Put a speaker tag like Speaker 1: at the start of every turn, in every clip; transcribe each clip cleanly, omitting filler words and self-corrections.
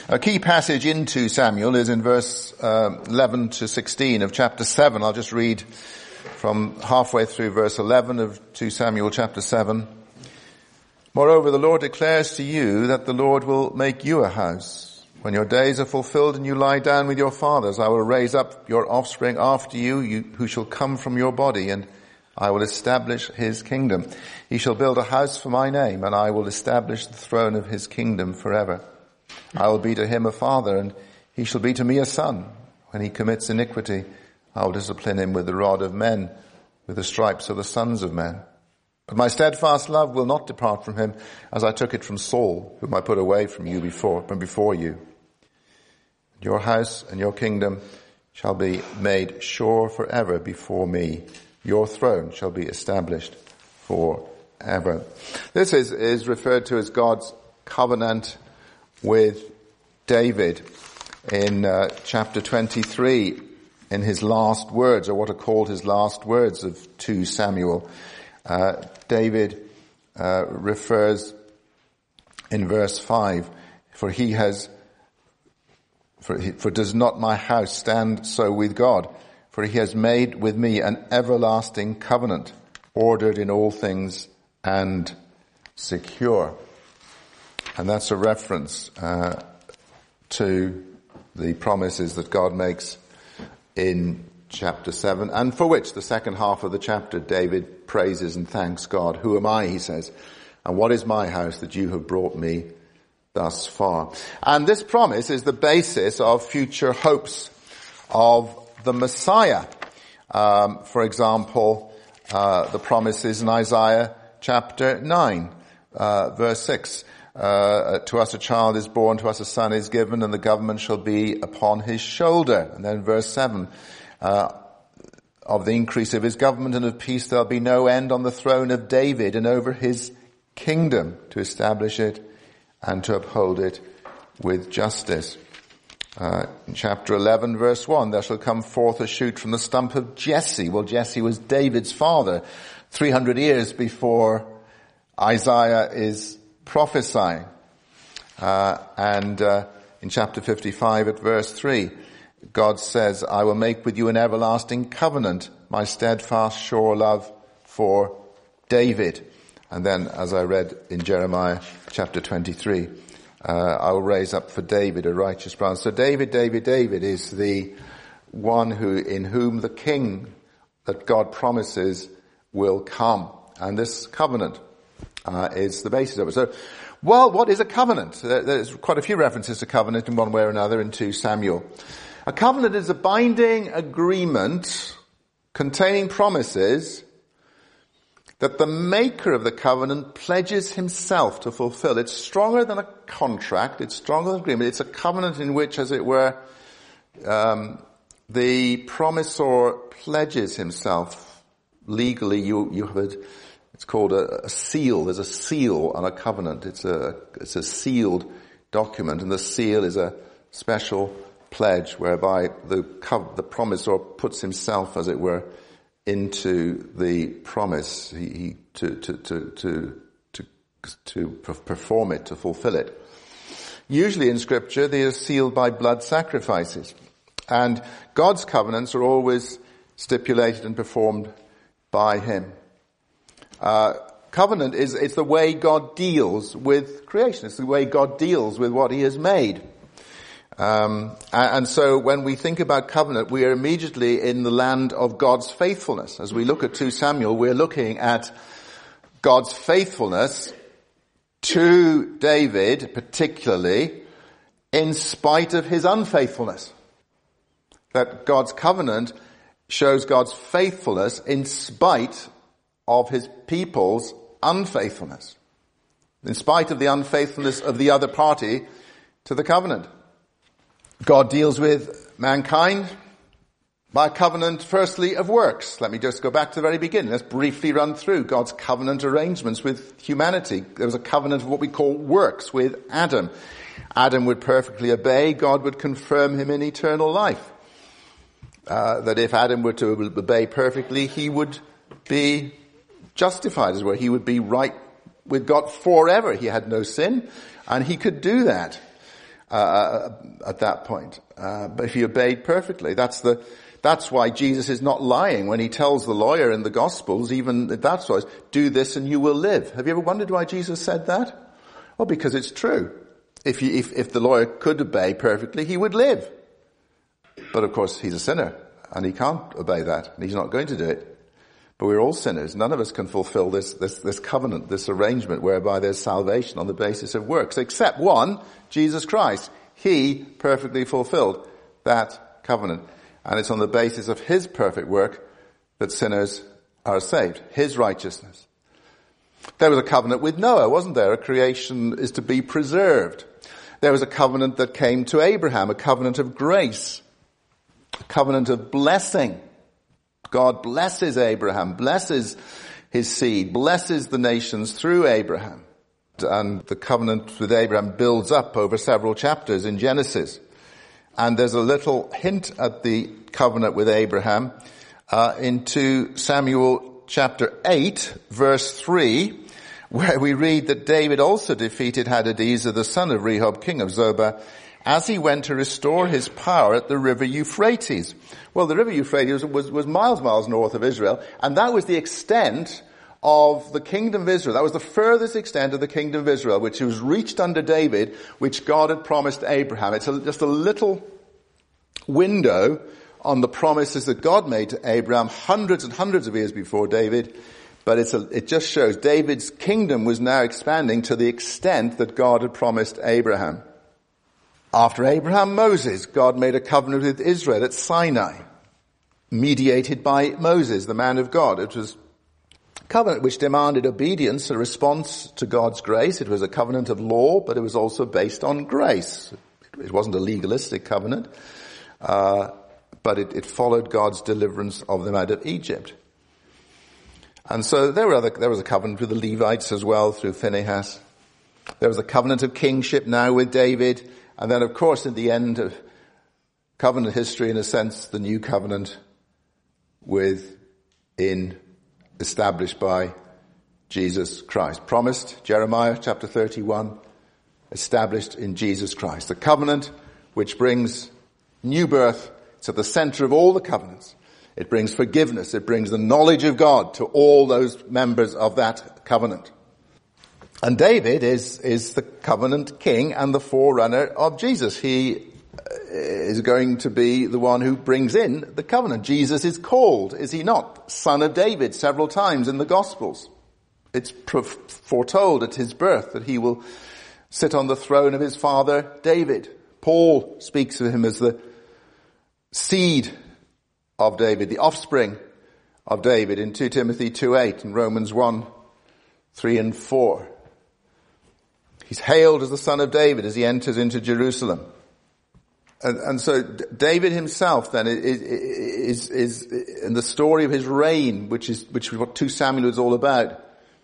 Speaker 1: A key passage in 2 Samuel is in verse 11 to 16 of chapter 7. I'll just read from halfway through verse 11 of 2 Samuel chapter 7. Moreover, the Lord declares to you that the Lord will make you a house. When your days are fulfilled and you lie down with your fathers, I will raise up your offspring after you who shall come from your body, and I will establish his kingdom. He shall build a house for my name, and I will establish the throne of his kingdom forever. I will be to him a father, and he shall be to me a son. When he commits iniquity, I will discipline him with the rod of men, with the stripes of the sons of men. But my steadfast love will not depart from him, as I took it from Saul, whom I put away from before you. Your house and your kingdom shall be made sure forever before me. Your throne shall be established forever. This is referred to as God's covenant with David in chapter 23, in his last words, or what are called his last words of 2 Samuel. David refers in verse 5, for does not my house stand so with God? For he has made with me an everlasting covenant, ordered in all things and secure. And that's a reference to the promises that God makes in chapter 7, and for which the second half of the chapter David praises and thanks God. Who am I, he says, and what is my house that you have brought me thus far? And this promise is the basis of future hopes of the Messiah. For example, the promises in Isaiah chapter 9, verse 6. To us a child is born, to us a son is given, and the government shall be upon his shoulder. And then verse 7, of the increase of his government and of peace there'll be no end on the throne of David and over his kingdom, to establish it and to uphold it with justice. In chapter 11 verse 1, there shall come forth a shoot from the stump of Jesse. Well, Jesse was David's father 300 years before Isaiah is prophesying. And in chapter 55 at verse 3, God says, I will make with you an everlasting covenant, my steadfast sure love for David. And then, as I read in Jeremiah chapter 23, I will raise up for David a righteous branch. So David is the one in whom the king that God promises will come. And this covenant is the basis of it. So, well, what is a covenant? There's quite a few references to covenant in one way or another in 2 Samuel. A covenant is a binding agreement containing promises that the maker of the covenant pledges himself to fulfill. It's stronger than a contract. It's stronger than an agreement. It's a covenant in which, as it were, the promisor pledges himself legally. It's called a seal. There's a seal on a covenant. It's a sealed document, and the seal is a special pledge whereby the promisor puts himself, as it were, into the promise to perform it, to fulfill it. Usually in Scripture, they are sealed by blood sacrifices, and God's covenants are stipulated and performed by him. Covenant it's the way God deals with creation. It's the way God deals with what he has made. And so when we think about covenant, we are immediately in the land of God's faithfulness. As we look at 2 Samuel, we're looking at God's faithfulness to David, particularly in spite of his unfaithfulness. That God's covenant shows God's faithfulness in spite of his people's unfaithfulness. In spite of the unfaithfulness of the other party to the covenant. God deals with mankind by a covenant, firstly, of works. Let me just go back to the very beginning. Let's briefly run through God's covenant arrangements with humanity. There was a covenant of what we call works with Adam. Adam would perfectly obey. God would confirm him in eternal life. That if Adam were to obey perfectly, he would be justified, as well. He would be right with God forever. He had no sin, and he could do that. at that point. But if he obeyed perfectly, that's why Jesus is not lying when he tells the lawyer in the Gospels, even at that size, do this and you will live. Have you ever wondered why Jesus said that? Well, because it's true. If the lawyer could obey perfectly, he would live. But of course, he's a sinner and he can't obey that and he's not going to do it. But we're all sinners. None of us can fulfill this covenant, this arrangement whereby there's salvation on the basis of works, except one, Jesus Christ. He perfectly fulfilled that covenant. And it's on the basis of his perfect work that sinners are saved. His righteousness. There was a covenant with Noah, wasn't there? A creation is to be preserved. There was a covenant that came to Abraham, a covenant of grace, a covenant of blessing. God blesses Abraham, blesses his seed, blesses the nations through Abraham. And the covenant with Abraham builds up over several chapters in Genesis. And there's a little hint at the covenant with Abraham in 2 Samuel chapter 8, verse 3, where we read that David also defeated Hadadezer, the son of Rehob, king of Zobah, as he went to restore his power at the river Euphrates. Well, the river Euphrates was miles north of Israel, and that was the extent of the kingdom of Israel. That was the furthest extent of the kingdom of Israel, which was reached under David, which God had promised Abraham. It's just a little window on the promises that God made to Abraham hundreds and hundreds of years before David. But it just shows David's kingdom was now expanding to the extent that God had promised Abraham. After Abraham, Moses, God made a covenant with Israel at Sinai, mediated by Moses, the man of God. It was a covenant which demanded obedience, a response to God's grace. It was a covenant of law, but it was also based on grace. It wasn't a legalistic covenant, but it followed God's deliverance of them out of Egypt. And so there was a covenant with the Levites as well through Phinehas. There was a covenant of kingship now with David. And then, of course, at the end of covenant history, in a sense, the new covenant established by Jesus Christ. Promised, Jeremiah chapter 31, established in Jesus Christ. The covenant which brings new birth. It's at the center of all the covenants. It brings forgiveness. It brings the knowledge of God to all those members of that covenant. And David is the covenant king and the forerunner of Jesus. He is going to be the one who brings in the covenant. Jesus is called, is he not, son of David several times in the Gospels. It's foretold at his birth that he will sit on the throne of his father David. Paul speaks of him as the seed of David, the offspring of David in 2 Timothy 2:8 and Romans 1:3 and 4. He's hailed as the son of David as he enters into Jerusalem. And so David himself then is in the story of his reign, which is what 2 Samuel is all about,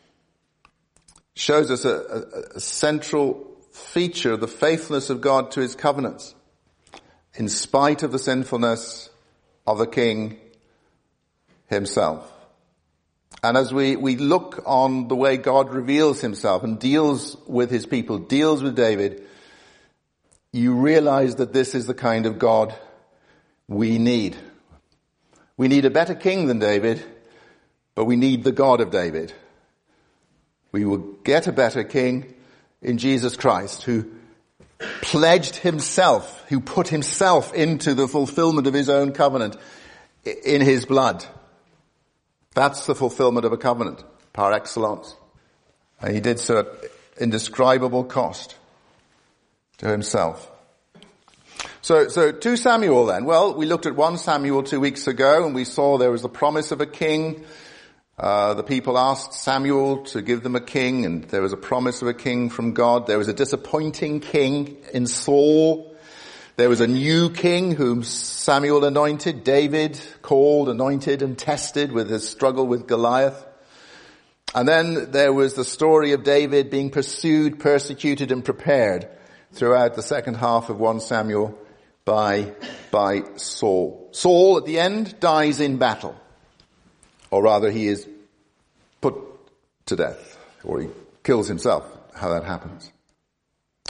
Speaker 1: shows us a central feature of the faithfulness of God to his covenants, in spite of the sinfulness of the king himself. And as we look on the way God reveals himself and deals with his people, deals with David, you realize that this is the kind of God we need. We need a better king than David, but we need the God of David. We will get a better king in Jesus Christ, who pledged himself, who put himself into the fulfillment of his own covenant in his blood. That's the fulfillment of a covenant, par excellence. And he did so at indescribable cost to himself. So 2 Samuel then. Well, we looked at 1 Samuel 2 weeks ago, and we saw there was the promise of a king. The people asked Samuel to give them a king, and there was a promise of a king from God. There was a disappointing king in Saul. There was a new king whom Samuel anointed, David called, anointed, and tested with his struggle with Goliath. And then there was the story of David being pursued, persecuted, and prepared throughout the second half of 1 Samuel by Saul. Saul, at the end, dies in battle. Or rather, he is put to death, or he kills himself, how that happens.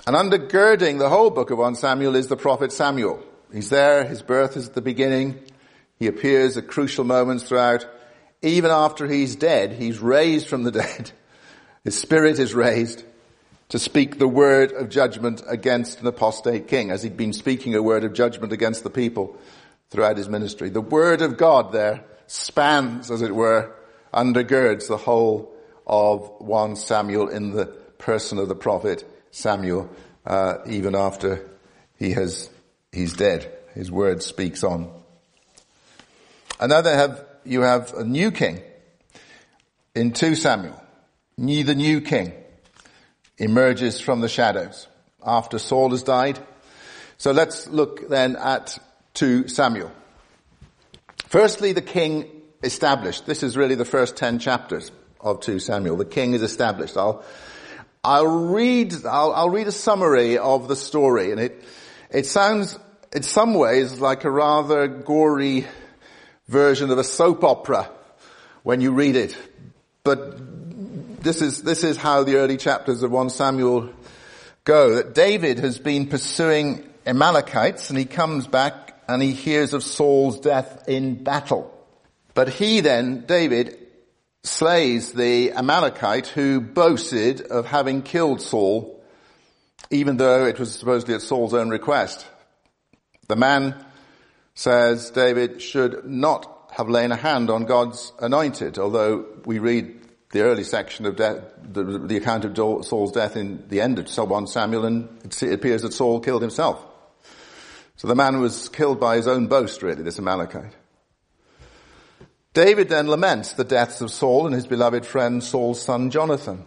Speaker 1: And undergirding the whole book of 1 Samuel is the prophet Samuel. He's there, his birth is at the beginning. He appears at crucial moments throughout. Even after he's dead, he's raised from the dead. His spirit is raised to speak the word of judgment against an apostate king, as he'd been speaking a word of judgment against the people throughout his ministry. The word of God there spans, as it were, undergirds the whole of 1 Samuel in the person of the prophet Samuel, even after he's dead. His word speaks on. And now you have a new king in 2 Samuel. The new king emerges from the shadows after Saul has died. So let's look then at 2 Samuel. Firstly, the king established. This is really the first 10 chapters of 2 Samuel. The king is established. I'll read a summary of the story, and it sounds in some ways like a rather gory version of a soap opera when you read it. But this is how the early chapters of 1 Samuel go. That David has been pursuing Amalekites, and he comes back and he hears of Saul's death in battle. But he then, David, slays the Amalekite who boasted of having killed Saul, even though it was supposedly at Saul's own request. The man, says David, should not have lain a hand on God's anointed, although we read the early section of the account of Saul's death in the end of 1 Samuel, and it appears that Saul killed himself. So the man was killed by his own boast, really, this Amalekite. David then laments the deaths of Saul and his beloved friend Saul's son Jonathan.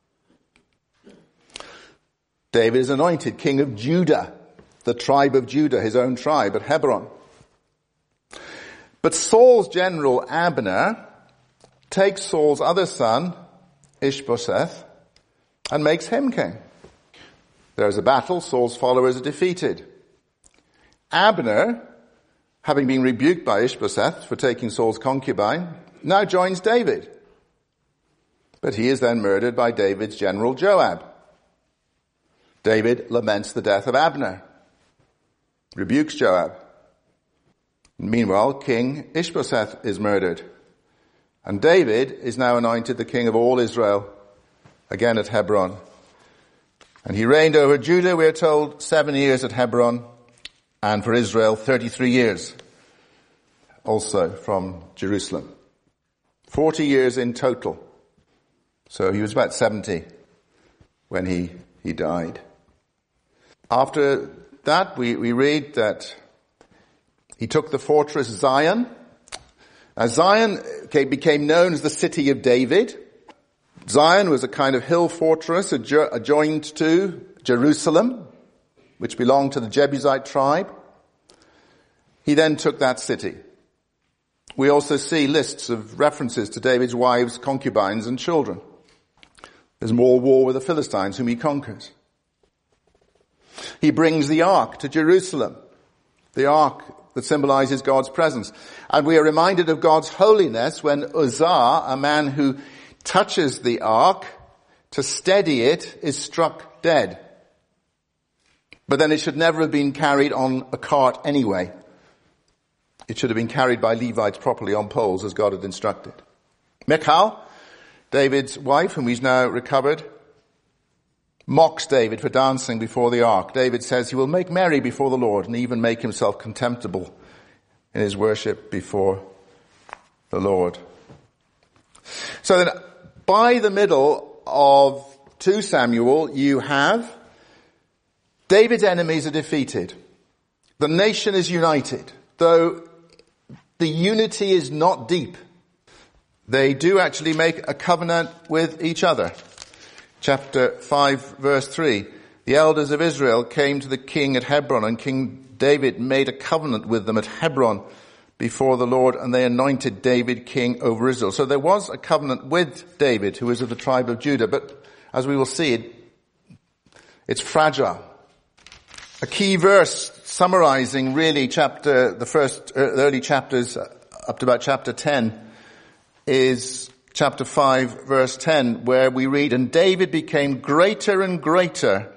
Speaker 1: David is anointed king of Judah, the tribe of Judah, his own tribe at Hebron. But Saul's general Abner takes Saul's other son, Ishbosheth, and makes him king. There's a battle, Saul's followers are defeated. Abner, having been rebuked by Ishbosheth for taking Saul's concubine, now joins David. But he is then murdered by David's general Joab. David laments the death of Abner, rebukes Joab. Meanwhile, King Ishbosheth is murdered. And David is now anointed the king of all Israel, again at Hebron. And he reigned over Judah, we are told, 7 years at Hebron, and for Israel 33 years, also from Jerusalem. 40 years in total. So he was about 70 when he died. After that, we read that he took the fortress Zion. Now Zion became known as the city of David. Zion was a kind of hill fortress adjoined to Jerusalem, which belonged to the Jebusite tribe. He then took that city. We also see lists of references to David's wives, concubines, and children. There's more war with the Philistines, whom he conquers. He brings the ark to Jerusalem, the ark that symbolizes God's presence. And we are reminded of God's holiness when Uzzah, a man who touches the ark to steady it, is struck dead. But then it should never have been carried on a cart anyway. It should have been carried by Levites properly on poles as God had instructed. Michal, David's wife, whom he's now recovered, mocks David for dancing before the ark. David says he will make merry before the Lord and even make himself contemptible in his worship before the Lord. So then, by the middle of 2 Samuel, you have David's enemies are defeated. The nation is united, though the unity is not deep. They do actually make a covenant with each other. Chapter 5, verse 3. The elders of Israel came to the king at Hebron, and King David made a covenant with them at Hebron before the Lord, and they anointed David king over Israel. So there was a covenant with David, who is of the tribe of Judah, but as we will see, it's fragile. A key verse summarizing really the early chapters up to about chapter 10 is chapter 5, verse 10, where we read, "And David became greater and greater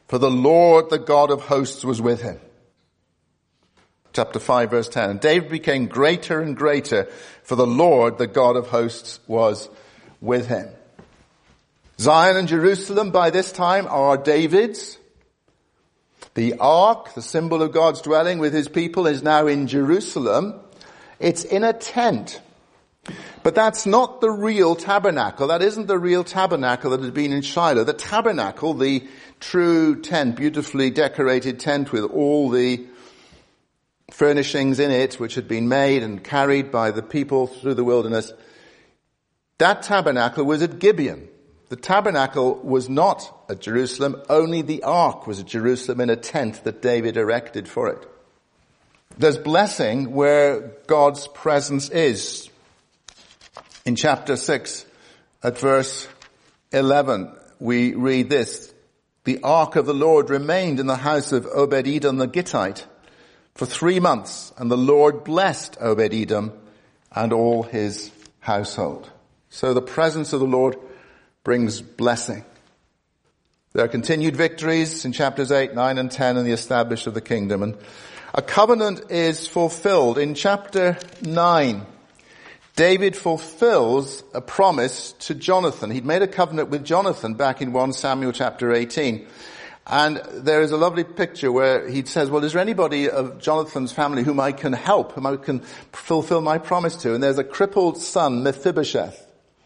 Speaker 1: for the Lord, the God of hosts, was with him. Chapter 5, verse 10. And David became greater and greater, for the Lord, the God of hosts, was with him. Zion and Jerusalem by this time are David's. The ark, the symbol of God's dwelling with his people, is now in Jerusalem. It's in a tent. But that's not the real tabernacle. That isn't the real tabernacle that had been in Shiloh. The tabernacle, the true tent, beautifully decorated tent with all the furnishings in it, which had been made and carried by the people through the wilderness, that tabernacle was at Gibeon. The tabernacle was not at Jerusalem. Only the ark was at Jerusalem in a tent that David erected for it. There's blessing where God's presence is. In chapter 6, at verse 11, we read this: the ark of the Lord remained in the house of Obed-Edom the Gittite for 3 months, and the Lord blessed Obed-Edom and all his household. So the presence of the Lord brings blessing. There are continued victories in chapters 8, 9, and 10 in the establishment of the kingdom. And a covenant is fulfilled. In chapter 9, David fulfills a promise to Jonathan. He'd made a covenant with Jonathan back in 1 Samuel chapter 18. And there is a lovely picture where he says, well, is there anybody of Jonathan's family whom I can help, whom I can fulfill my promise to? And there's a crippled son, Mephibosheth,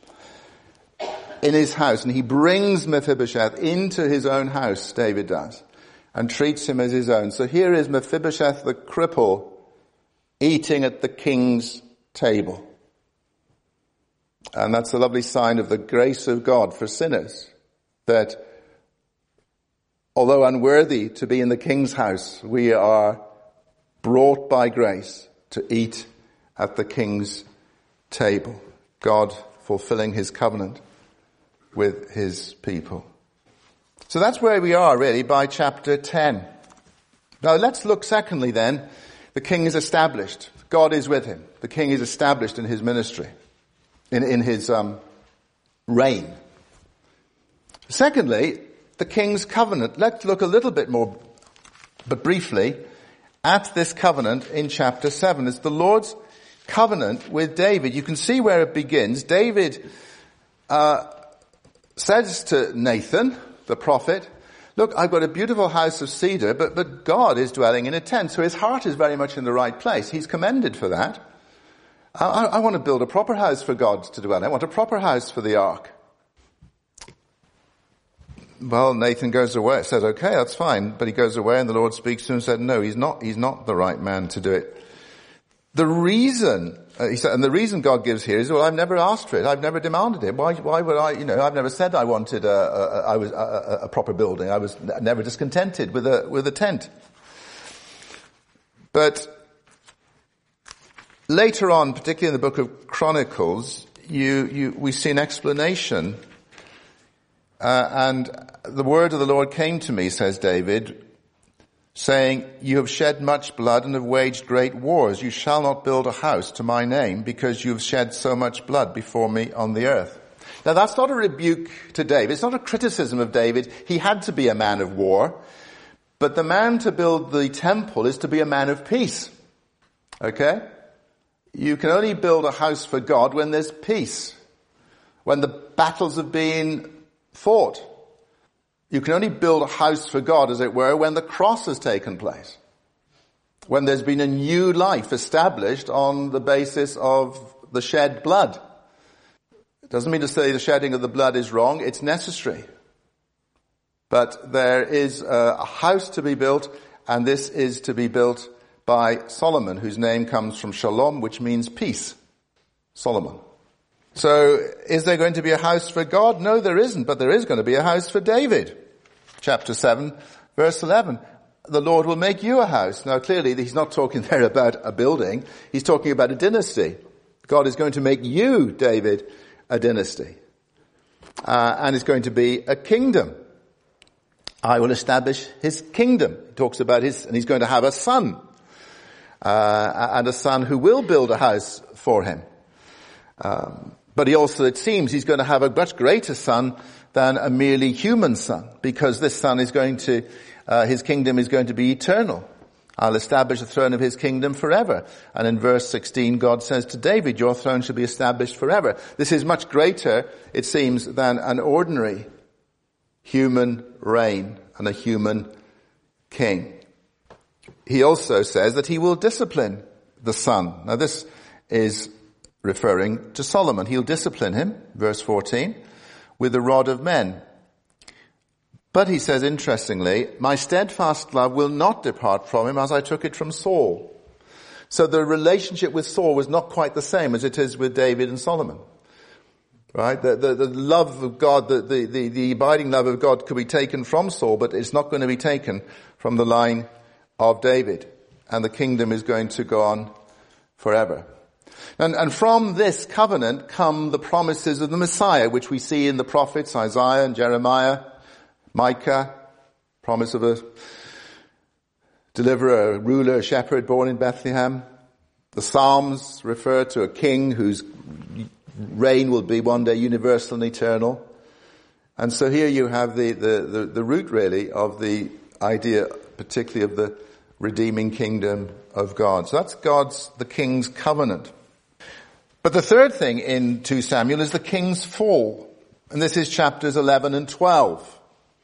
Speaker 1: in his house. And he brings Mephibosheth into his own house, David does, and treats him as his own. So here is Mephibosheth the cripple eating at the king's table. And that's a lovely sign of the grace of God for sinners, that although unworthy to be in the king's house, we are brought by grace to eat at the king's table. God fulfilling his covenant with his people. So that's where we are really by chapter 10. Now let's look secondly then. The king is established. God is with him. The king is established in his ministry, in his reign. Secondly, the king's covenant. Let's look a little bit more, but briefly, at this covenant in chapter 7. It's the Lord's covenant with David. You can see where it begins. David says to Nathan, the prophet, look, I've got a beautiful house of cedar, but God is dwelling in a tent. So his heart is very much in the right place. He's commended for that. I want to build a proper house for God to dwell in. I want a proper house for the ark. Well, Nathan goes away, says, okay, that's fine. But he goes away and the Lord speaks to him and said, no, he's not the right man to do it. The reason, he said, and the reason God gives here is, well, I've never asked for it. I've never demanded it. Why would I, I've never said I wanted a proper building. I was never discontented with a tent. But later on, particularly in the book of Chronicles, we see an explanation. And the word of the Lord came to me, says David, saying, you have shed much blood and have waged great wars. You shall not build a house to my name because you have shed so much blood before me on the earth. Now that's not a rebuke to David. It's not a criticism of David. He had to be a man of war. But the man to build the temple is to be a man of peace. Okay? You can only build a house for God when there's peace. When the battles have been fought. You can only build a house for God, as it were, when the cross has taken place. When there's been a new life established on the basis of the shed blood. It doesn't mean to say the shedding of the blood is wrong. It's necessary. But there is a house to be built, and this is to be built by Solomon, whose name comes from Shalom, which means peace. Solomon. So, is there going to be a house for God? No, there isn't, but there is going to be a house for David. Chapter 7, verse 11. The Lord will make you a house. Now, clearly, he's not talking there about a building. He's talking about a dynasty. God is going to make you, David, a dynasty. And it's going to be a kingdom. I will establish his kingdom. He talks about and he's going to have a son. And a son who will build a house for him. But he also, it seems, he's going to have a much greater son than a merely human son, because this son is going to, his kingdom is going to be eternal. I'll establish the throne of his kingdom forever. And in verse 16, God says to David, your throne shall be established forever. This is much greater, it seems, than an ordinary human reign and a human king. He also says that he will discipline the son. Now this is referring to Solomon. He'll discipline him, verse 14, with the rod of men. But he says, interestingly, my steadfast love will not depart from him as I took it from Saul. So the relationship with Saul was not quite the same as it is with David and Solomon. Right? The love of God, the abiding love of God could be taken from Saul, but it's not going to be taken from the line of David. And the kingdom is going to go on forever. And from this covenant come the promises of the Messiah, which we see in the prophets, Isaiah and Jeremiah, Micah, promise of a deliverer, a ruler, a shepherd born in Bethlehem. The Psalms refer to a king whose reign will be one day universal and eternal. And so here you have the root really of the idea, particularly of the redeeming kingdom of God. So that's the king's covenant. But the third thing in 2 Samuel is the king's fall. And this is chapters 11 and 12.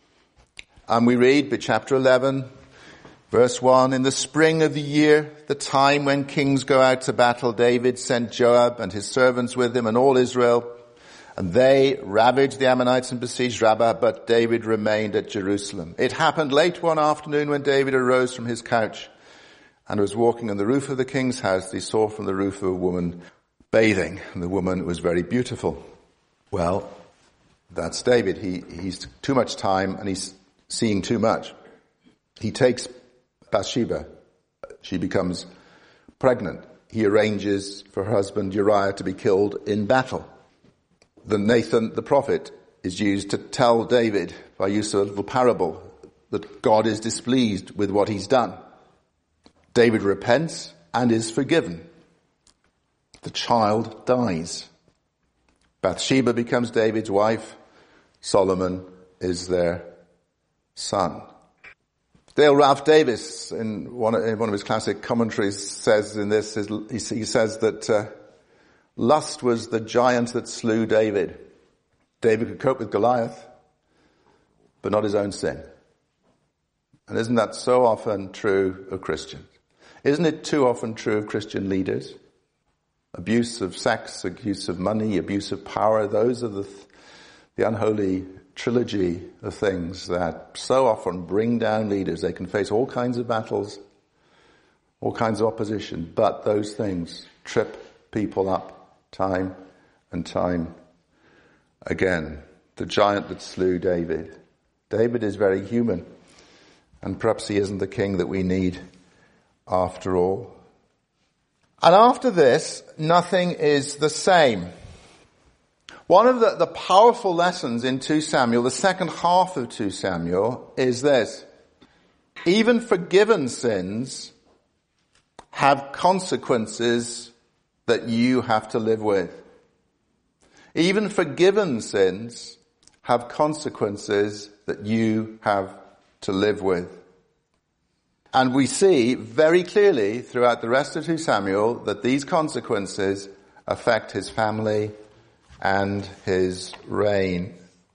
Speaker 1: And we read by chapter 11, verse 1, in the spring of the year, the time when kings go out to battle, David sent Joab and his servants with him and all Israel. And they ravaged the Ammonites and besieged Rabbah, but David remained at Jerusalem. It happened late one afternoon when David arose from his couch and was walking on the roof of the king's house. He saw from the roof of a woman bathing, and the woman was very beautiful. Well, that's David. He's too much time and he's seeing too much. He takes Bathsheba. She becomes pregnant. He arranges for her husband Uriah to be killed in battle. Then Nathan the prophet is used to tell David, by use of a little parable, that God is displeased with what he's done. David repents and is forgiven. The child dies. Bathsheba becomes David's wife. Solomon is their son. Dale Ralph Davis, in one of his classic commentaries, says in this, he says that lust was the giant that slew David. David could cope with Goliath, but not his own sin. And isn't that so often true of Christians? Isn't it too often true of Christian leaders? Abuse of sex, abuse of money, abuse of power, those are the unholy trilogy of things that so often bring down leaders. They can face all kinds of battles, all kinds of opposition, but those things trip people up time and time again. The giant that slew David. David is very human, and perhaps he isn't the king that we need after all. And after this, nothing is the same. One of the powerful lessons in 2 Samuel, the second half of 2 Samuel, is this. Even forgiven sins have consequences that you have to live with. Even forgiven sins have consequences that you have to live with. And we see very clearly throughout the rest of 2 Samuel that these consequences affect his family and his reign.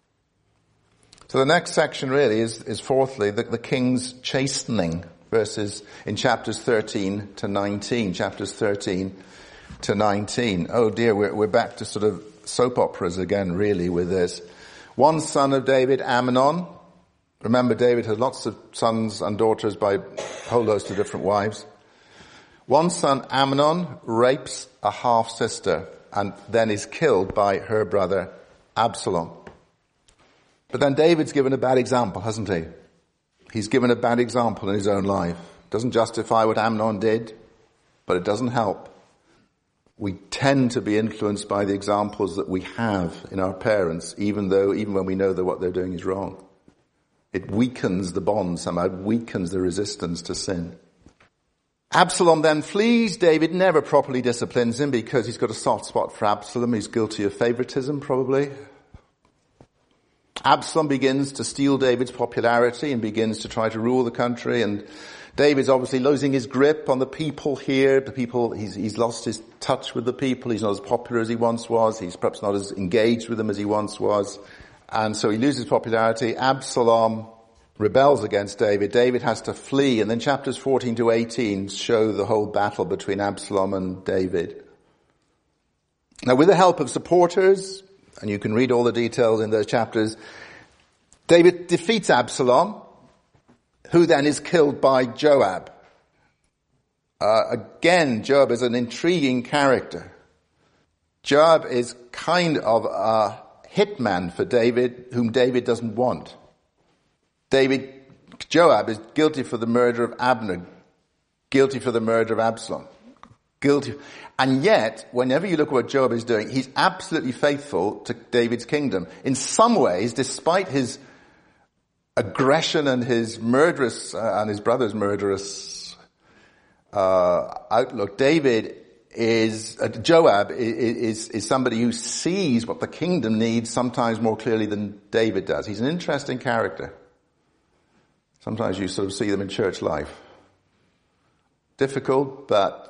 Speaker 1: So the next section really is fourthly, the king's chastening, verses in chapters 13 to 19. Chapters 13 to 19. Oh dear, we're back to sort of soap operas again, really, with this. One son of David, Amnon. Remember, David had lots of sons and daughters by a whole host of different wives. One son, Amnon, rapes a half-sister and then is killed by her brother, Absalom. But then David's given a bad example, hasn't he? He's given a bad example in his own life. Doesn't justify what Amnon did, but it doesn't help. We tend to be influenced by the examples that we have in our parents, even when we know that what they're doing is wrong. It weakens the bond somehow, it weakens the resistance to sin. Absalom then flees. David never properly disciplines him because he's got a soft spot for Absalom. He's guilty of favoritism, probably. Absalom begins to steal David's popularity and begins to try to rule the country, and David's obviously losing his grip on the people here. The people, he's lost his touch with the people. He's not as popular as he once was. He's perhaps not as engaged with them as he once was. And so he loses popularity. Absalom rebels against David. David has to flee. And then chapters 14 to 18 show the whole battle between Absalom and David. Now, with the help of supporters, and you can read all the details in those chapters, David defeats Absalom, who then is killed by Joab. Again, Joab is an intriguing character. Joab is kind of a hitman for David, whom David doesn't want. Joab is guilty for the murder of Abner, guilty for the murder of Absalom, guilty. And yet, whenever you look at what Joab is doing, he's absolutely faithful to David's kingdom. In some ways, despite his aggression and his murderous, and his brother's murderous outlook, Joab is somebody who sees what the kingdom needs sometimes more clearly than David does. He's an interesting character. Sometimes you sort of see them in church life. Difficult, but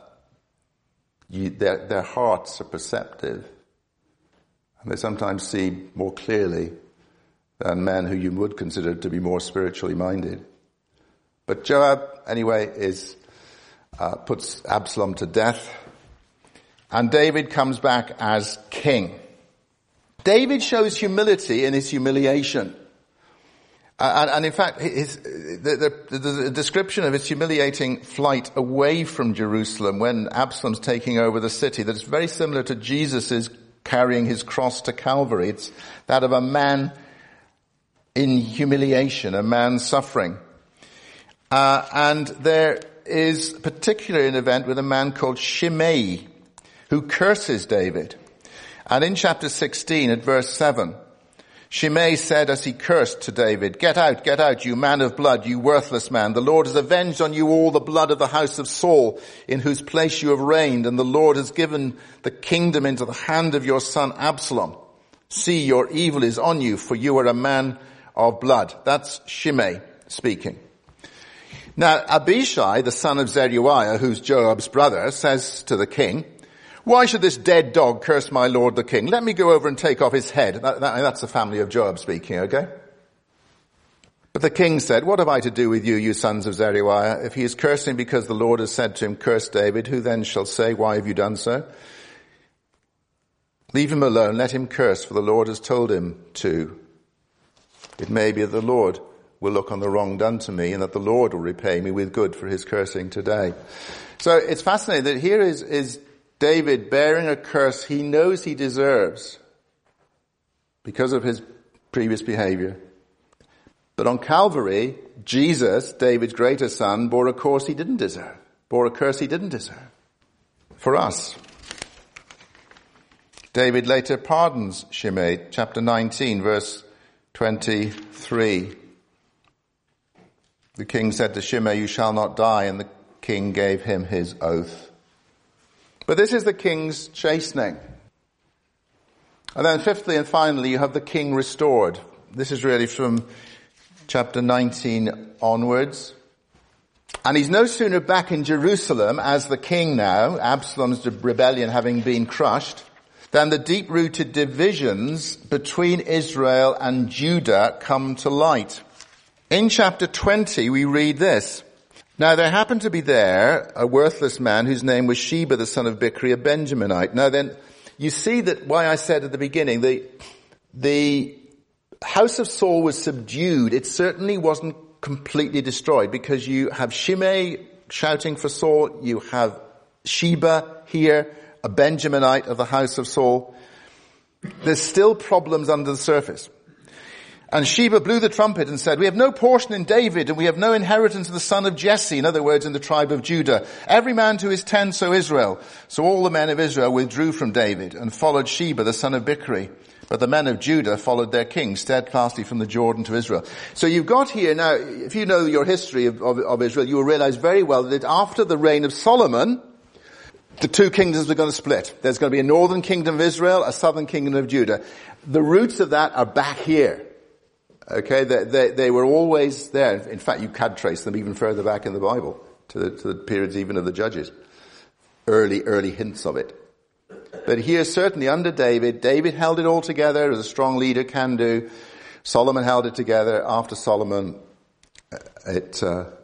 Speaker 1: their hearts are perceptive. And they sometimes see more clearly than men who you would consider to be more spiritually minded. But Joab, anyway, puts Absalom to death. And David comes back as king. David shows humility in his humiliation. And in fact, the description of his humiliating flight away from Jerusalem when Absalom's taking over the city, that's very similar to Jesus' carrying his cross to Calvary. It's that of a man in humiliation, a man suffering. And there is particularly an event with a man called Shimei, who curses David. And in chapter 16 at verse 7, Shimei said as he cursed to David, get out, you man of blood, you worthless man. The Lord has avenged on you all the blood of the house of Saul, in whose place you have reigned, and the Lord has given the kingdom into the hand of your son Absalom. See, your evil is on you, for you are a man of blood. That's Shimei speaking. Now, Abishai, the son of Zeruiah, who's Joab's brother, says to the king, why should this dead dog curse my lord the king? Let me go over and take off his head. That's the family of Joab speaking, okay? But the king said, what have I to do with you, you sons of Zeruiah? If he is cursing because the Lord has said to him, curse David, who then shall say, why have you done so? Leave him alone, let him curse, for the Lord has told him to. It may be that the Lord will look on the wrong done to me, and that the Lord will repay me with good for his cursing today. So it's fascinating that here is David bearing a curse he knows he deserves because of his previous behavior. But on Calvary, Jesus, David's greater son, bore a curse he didn't deserve. For us. David later pardons Shimei, chapter 19, verse 23. The king said to Shimei, you shall not die, and the king gave him his oath. But this is the king's chastening. And then fifthly and finally, you have the king restored. This is really from chapter 19 onwards. And he's no sooner back in Jerusalem as the king now, Absalom's rebellion having been crushed, than the deep-rooted divisions between Israel and Judah come to light. In chapter 20, we read this. Now there happened to be there a worthless man whose name was Sheba, the son of Bichri, a Benjaminite. Now then, you see that why I said at the beginning, the house of Saul was subdued. It certainly wasn't completely destroyed, because you have Shimei shouting for Saul, you have Sheba here, a Benjaminite of the house of Saul. There's still problems under the surface. And Sheba blew the trumpet and said, we have no portion in David, and we have no inheritance in the son of Jesse, in other words, in the tribe of Judah. Every man to his tent, so Israel. So all the men of Israel withdrew from David and followed Sheba, the son of Bichri. But the men of Judah followed their king steadfastly from the Jordan to Israel. So you've got here now, if you know your history of Israel, you will realize very well that after the reign of Solomon, the two kingdoms are going to split. There's going to be a northern kingdom of Israel, a southern kingdom of Judah. The roots of that are back here. Okay, they were always there. In fact, you can trace them even further back in the Bible, to the periods even of the Judges. Early hints of it. But here, certainly under David held it all together as a strong leader can do. Solomon held it together. After Solomon, after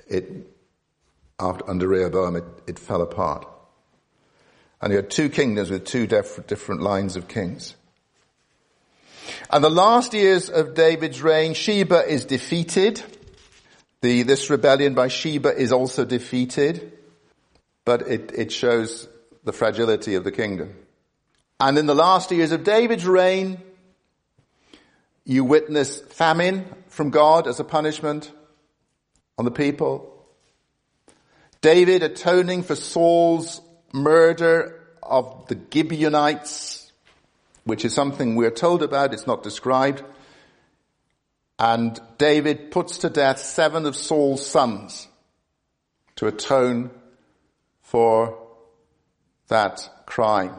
Speaker 1: under Rehoboam, it fell apart. And you had two kingdoms with two different lines of kings. And the last years of David's reign, Sheba is defeated. This rebellion by Sheba is also defeated. But it shows the fragility of the kingdom. And in the last years of David's reign, you witness famine from God as a punishment on the people. David atoning for Saul's murder of the Gibeonites, which is something we're told about, it's not described. And David puts to death 7 of Saul's sons to atone for that crime.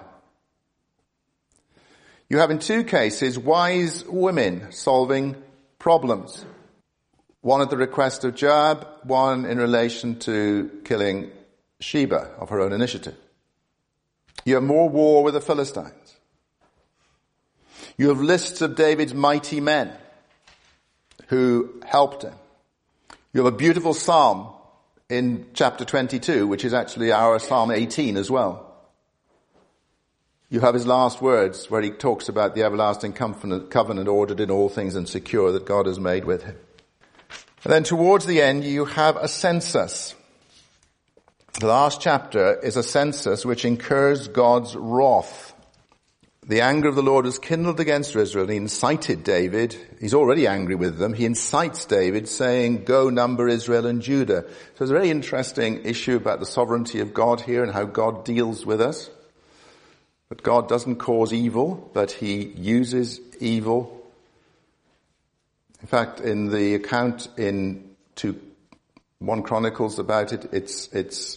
Speaker 1: You have in 2 cases wise women solving problems. One at the request of Joab, one in relation to killing Sheba of her own initiative. You have more war with the Philistines. You have lists of David's mighty men who helped him. You have a beautiful psalm in chapter 22, which is actually our Psalm 18 as well. You have his last words where he talks about the everlasting covenant ordered in all things and secure that God has made with him. And then towards the end, you have a census. The last chapter is a census which incurs God's wrath. The anger of the Lord was kindled against Israel. He incited David. He's already angry with them. He incites David saying, go number Israel and Judah. So there's a very interesting issue about the sovereignty of God here and how God deals with us. But God doesn't cause evil, but he uses evil. In fact, in the account in 1 Chronicles about it, it's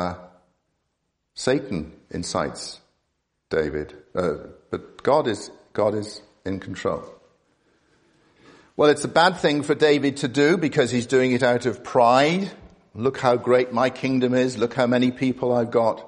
Speaker 1: Satan incites David. But God is in control. Well, it's a bad thing for David to do because he's doing it out of pride. Look how great my kingdom is. Look how many people I've got.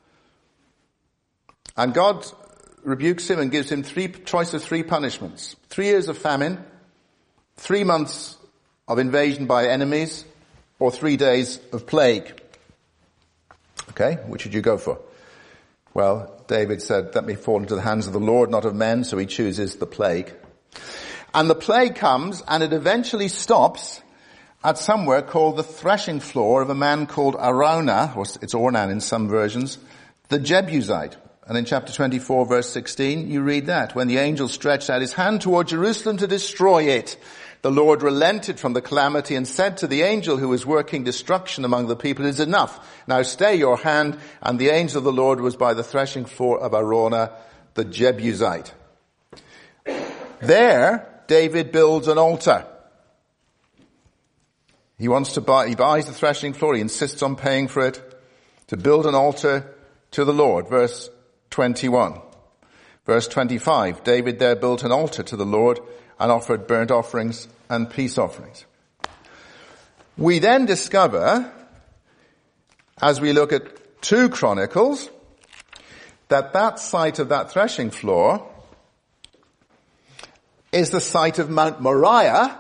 Speaker 1: And God rebukes him and gives him choice of 3 punishments. 3 years of famine, 3 months of invasion by enemies, or 3 days of plague. Okay, which should you go for? Well, David said, let me fall into the hands of the Lord, not of men, so he chooses the plague. And the plague comes, and it eventually stops at somewhere called the threshing floor of a man called Araunah, or it's Ornan in some versions, the Jebusite. And in chapter 24, verse 16, you read that. When the angel stretched out his hand toward Jerusalem to destroy it, the Lord relented from the calamity and said to the angel who was working destruction among the people, it is enough. Now stay your hand. And the angel of the Lord was by the threshing floor of Araunah, the Jebusite. There, David builds an altar. He buys the threshing floor. He insists on paying for it to build an altar to the Lord. Verse 21. Verse 25, David there built an altar to the Lord and offered burnt offerings and peace offerings. We then discover, as we look at 2 Chronicles, that site of that threshing floor is the site of Mount Moriah,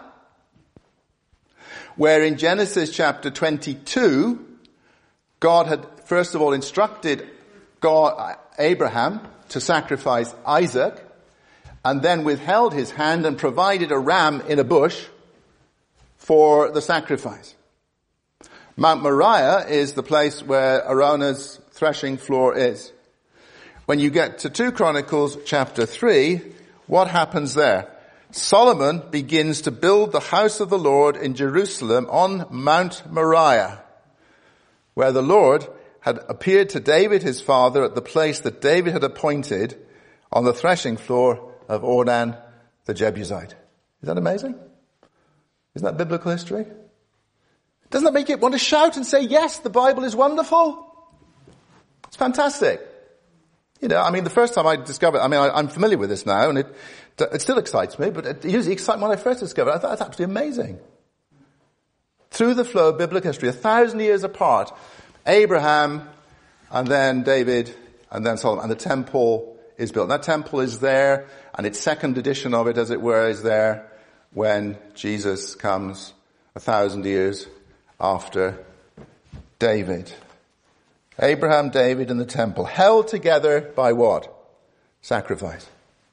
Speaker 1: where in Genesis chapter 22, God had first of all instructed Abraham to sacrifice Isaac, and then withheld his hand and provided a ram in a bush for the sacrifice. Mount Moriah is the place where Araunah's threshing floor is. When you get to 2 Chronicles chapter 3, what happens there? Solomon begins to build the house of the Lord in Jerusalem on Mount Moriah, where the Lord had appeared to David his father at the place that David had appointed on the threshing floor of Ornan the Jebusite. Is that amazing? Isn't that biblical history? Doesn't that make you want to shout and say, yes, the Bible is wonderful? It's fantastic. the first time I discovered, I'm familiar with this now, and it still excites me, but it usually excited me when I first discovered it. I thought that's absolutely amazing. Through the flow of biblical history, 1,000 years apart, Abraham, and then David, and then Solomon, and the temple is built. And that temple is there, and its second edition of it, as it were, is there when Jesus comes 1,000 years after David. Abraham, David, and the temple, held together by what? Sacrifice.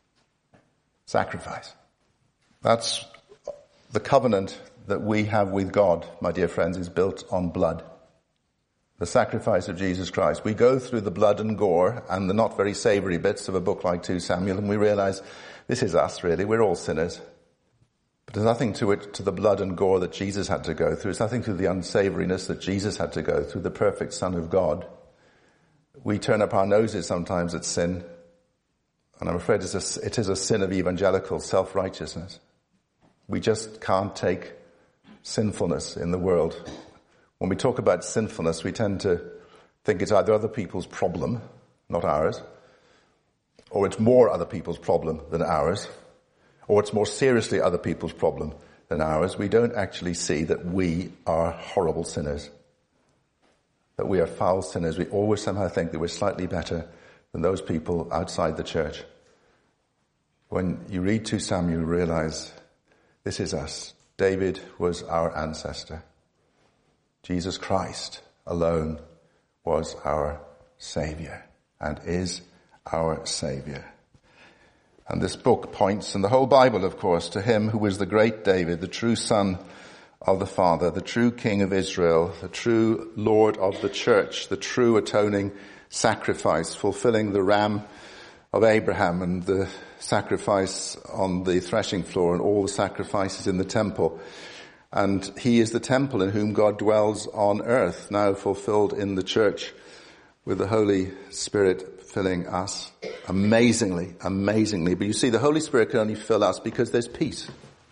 Speaker 1: Sacrifice. That's the covenant that we have with God, my dear friends, is built on blood. The sacrifice of Jesus Christ. We go through the blood and gore and the not very savory bits of a book like 2 Samuel, and we realize this is us, really. We're all sinners. But there's nothing to the blood and gore that Jesus had to go through. There's nothing to the unsavoriness that Jesus had to go through, the perfect Son of God. We turn up our noses sometimes at sin, and I'm afraid it is a sin of evangelical self-righteousness. We just can't take sinfulness in the world. When we talk about sinfulness, we tend to think it's either other people's problem, not ours, or it's more other people's problem than ours, or it's more seriously other people's problem than ours. We don't actually see that we are horrible sinners, that we are foul sinners. We always somehow think that we're slightly better than those people outside the church. When you read 2 Samuel, you realize this is us. David was our ancestor. Jesus Christ alone was our Savior and is our Savior. And this book points, and the whole Bible, of course, to him who was the great David, the true son of the Father, the true King of Israel, the true Lord of the church, the true atoning sacrifice, fulfilling the ram of Abraham and the sacrifice on the threshing floor and all the sacrifices in the temple. And he is the temple in whom God dwells on earth, now fulfilled in the church with the Holy Spirit filling us amazingly. But you see, the Holy Spirit can only fill us because there's peace.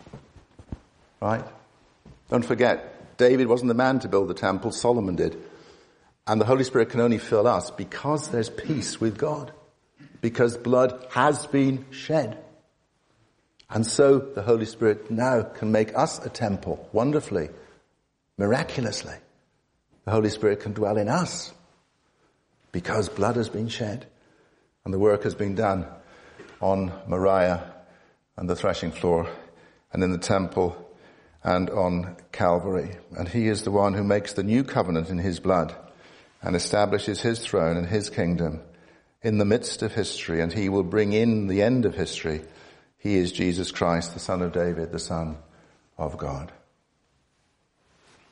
Speaker 1: Right? Don't forget, David wasn't the man to build the temple, Solomon did. And the Holy Spirit can only fill us because there's peace with God. Because blood has been shed. And so the Holy Spirit now can make us a temple, wonderfully, miraculously. The Holy Spirit can dwell in us because blood has been shed and the work has been done on Moriah and the threshing floor and in the temple and on Calvary. And he is the one who makes the new covenant in his blood and establishes his throne and his kingdom in the midst of history, and he will bring in the end of history. He is Jesus Christ, the Son of David, the Son of God.